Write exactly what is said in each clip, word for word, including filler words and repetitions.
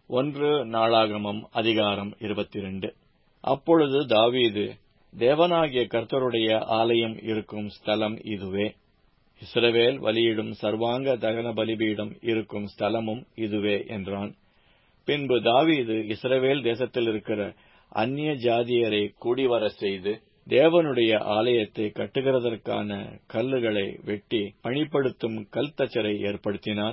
ஒன்று நாளாகமம் அதிகாரம் இருபத்திரண்டு. அப்பொழுது தாவீது, தேவனாகிய கர்த்தருடைய ஆலயம் இருக்கும் ஸ்தலம் இதுவே, இஸ்ரவேல் பலியிடும் சர்வாங்க தகன பலிபீடம் இருக்கும் ஸ்தலமும் இதுவே என்றான். பின்பு தாவீது இஸ்ரவேல் தேசத்தில் இருக்கிற அந்நிய ஜாதியரை கூடிவர செய்து, தேவனுடைய ஆலயத்தை கட்டுகிறதற்கான கல்லுகளை வெட்டி பணிப்படுத்தும் கல்தச்சரை ஏற்படுத்தினான்.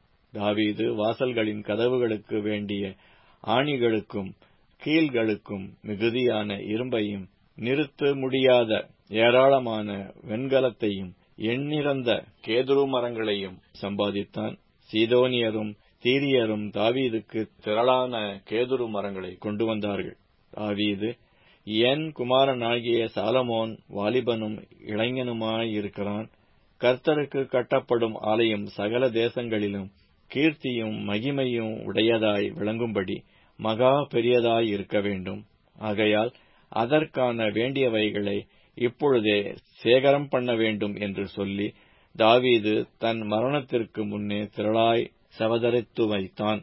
தாவீது வாசல்களின் கதவுகளுக்கு வேண்டிய ஆணிகளுக்கும் கீல்களுக்கும் மிகுதியான இரும்பையும் நிறுத்த முடியாத ஏராளமான வெண்கலத்தையும் எண்ணிறந்த கேதுரு மரங்களையும் சம்பாதித்தான். சீதோனியரும் தீரியரும் தாவீதுக்கு திரளான கேதுரு மரங்களை கொண்டு வந்தார்கள். தாவீது, என் குமாரனாகிய சாலமோன் வாலிபனும் இளைஞனுமாயிருக்கிறான். கர்த்தருக்கு கட்டப்படும் ஆலயம் சகல தேசங்களிலும் கீர்த்தியும் மகிமையும் உடையதாய் விளங்கும்படி மகா பெரியதாய் இருக்க வேண்டும். ஆகையால் அதற்கான வேண்டியவைகளை இப்பொழுதே சேகரம் பண்ண வேண்டும் என்று சொல்லி, தாவீது தன் மரணத்திற்கு முன்னே திரளாய் சவதரித்து வைத்தான்.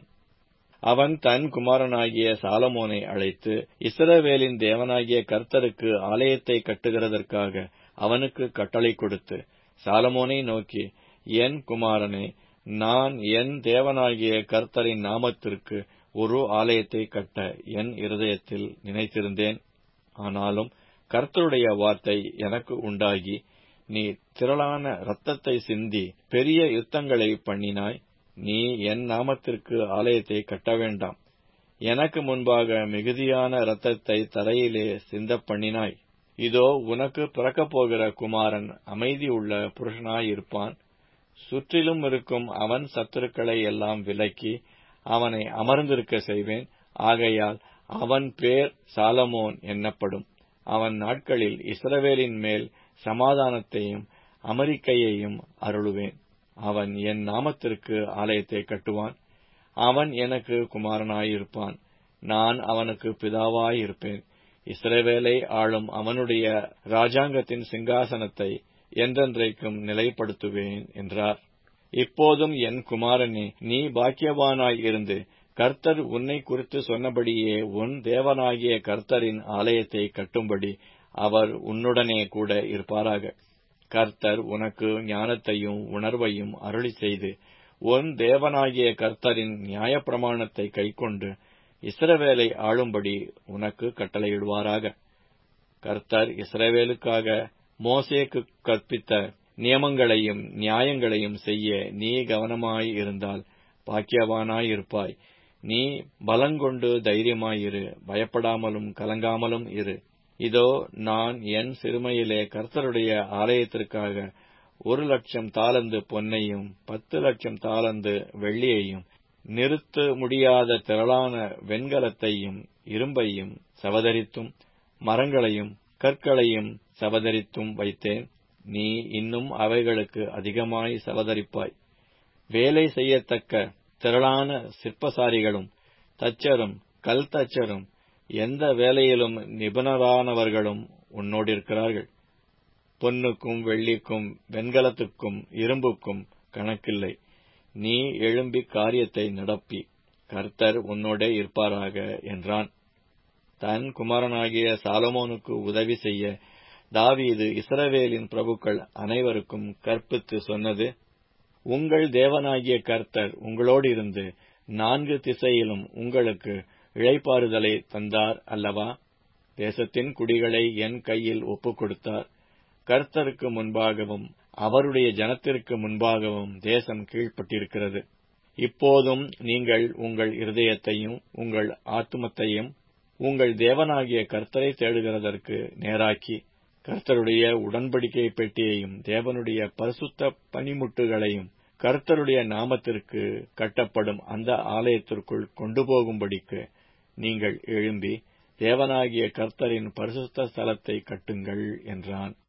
அவன் தன் குமாரனாகிய சாலமோனை அழைத்து, இஸ்ரவேலின் தேவனாகிய கர்த்தருக்கு ஆலயத்தை கட்டுகிறதற்காக அவனுக்கு கட்டளை கொடுத்து, சாலமோனை நோக்கி, என் குமாரனே, நான் என் தேவனாகிய கர்த்தரின் நாமத்திற்கு ஒரு ஆலயத்தை கட்ட என் இருதயத்தில் நினைத்திருந்தேன். ஆனாலும் கர்த்தருடைய வார்த்தை எனக்கு உண்டாகி, நீ திரளான இரத்தத்தை சிந்தி பெரிய யுத்தங்களை பண்ணினாய். நீ என் நாமத்திற்கு ஆலயத்தை கட்ட வேண்டாம். எனக்கு முன்பாக மிகுதியான இரத்தத்தை தரையிலே சிந்த பண்ணினாய். இதோ, உனக்கு பிறக்கப் போகிற குமாரன் அமைதி உள்ள புருஷனாயிருப்பான். சுற்றிலும் இருக்கும் அவன் சத்துருக்களை எல்லாம் விலக்கி அவனை அமர்ந்திருக்க செய்வேன். ஆகையால் அவன் பேர் சாலமோன் என்னப்படும். அவன் நாட்களில் இஸ்ரவேலின் மேல் சமாதானத்தையும் அமெரிக்கையையும் அருளுவேன். அவன் என் நாமத்திற்கு ஆலயத்தை கட்டுவான். அவன் எனக்கு குமாரனாயிருப்பான். நான் அவனுக்கு பிதாவாயிருப்பேன். இஸ்ரவேலை ஆளும் அவனுடைய ராஜாங்கத்தின் சிங்காசனத்தை என்றென்றைக்கும் நிலைப்படுத்துவேன் என்றார். இப்போதும் என் குமாரனே, நீ பாக்கியவானாய் இருந்து கர்த்தர் உன்னை குறித்து சொன்னபடியே உன் தேவனாகிய கர்த்தரின் ஆலயத்தை கட்டும்படி அவர் உன்னுடனே கூட இருப்பாராக. கர்த்தர் உனக்கு ஞானத்தையும் உணர்வையும் அருளி செய்து உன் தேவனாகிய கர்த்தரின் நியாயப்பிரமாணத்தை கைக்கொண்டு இஸ்ரவேலை ஆளும்படி உனக்கு கட்டளையிடுவாராக. கர்த்தர் இஸ்ரவேலுக்காக மோசேக்கு கற்பித்த நியமங்களையும் நியாயங்களையும் செய்ய நீ கவனமாய் இருந்தால் பாக்கியவானாயிருப்பாய். நீ பலங்கொண்டு தைரியமாயிரு, பயப்படாமலும் கலங்காமலும் இரு. இதோ, நான் என் சிறுமையிலே கர்த்தருடைய ஆலயத்திற்காக ஒரு லட்சம் தாலந்து பொன்னையும் பத்து லட்சம் தாலந்து வெள்ளியையும் நிறுத்த முடியாத திரளான வெண்கலத்தையும் இரும்பையும் சவதரித்தும் மரங்களையும் கற்களையும் சவதரித்தும் வைத்தேன். நீ இன்னும் அவைகளுக்கு அதிகமாய் சவதரிப்பாய். வேலை செய்யத்தக்க திரளான சிற்பசாரிகளும் தச்சரும் கல் தச்சரும் எந்த வேலையிலும் நிபுணரானவர்களும் உன்னோடிருக்கிறார்கள். பொன்னுக்கும் வெள்ளிக்கும் வெண்கலத்துக்கும் இரும்புக்கும் கணக்கில்லை. நீ எழும்பி காரியத்தை நடப்பி கர்த்தர் உன்னோடே இருப்பாராக என்றான். தன் குமாரனாகிய சாலமோனுக்கு உதவி செய்ய தாவீது இஸ்ரவேலின் பிரபுக்கள் அனைவருக்கும் கற்பித்து சொன்னது, உங்கள் தேவனாகிய கர்த்தர் உங்களோடு இருந்து நான்கு திசையிலும் உங்களுக்கு இளைப்பாறுதலை தந்தார் அல்லவா? தேசத்தின் குடிகளை என் கையில் ஒப்புக் கொடுத்தார். கர்த்தருக்கு முன்பாகவும் அவருடைய ஜனத்திற்கு முன்பாகவும் தேசம் கீழ்ப்பட்டிருக்கிறது. இப்போதும் நீங்கள் உங்கள் இருதயத்தையும் உங்கள் ஆத்துமத்தையும் உங்கள் தேவனாகிய கர்த்தரை தேடுகிறதற்கு நேராக்கி கர்த்தருடைய உடன்படிக்கை பெட்டியையும் தேவனுடைய பரிசுத்த பனிமுட்டுகளையும் கர்த்தருடைய நாமத்திற்கு கட்டப்படும் அந்த ஆலயத்திற்குள் கொண்டு போகும்படிக்கு நீங்கள் எழும்பி தேவனாகிய கர்த்தரின் பரிசுத்த ஸ்தலத்தை கட்டுங்கள் என்றான்.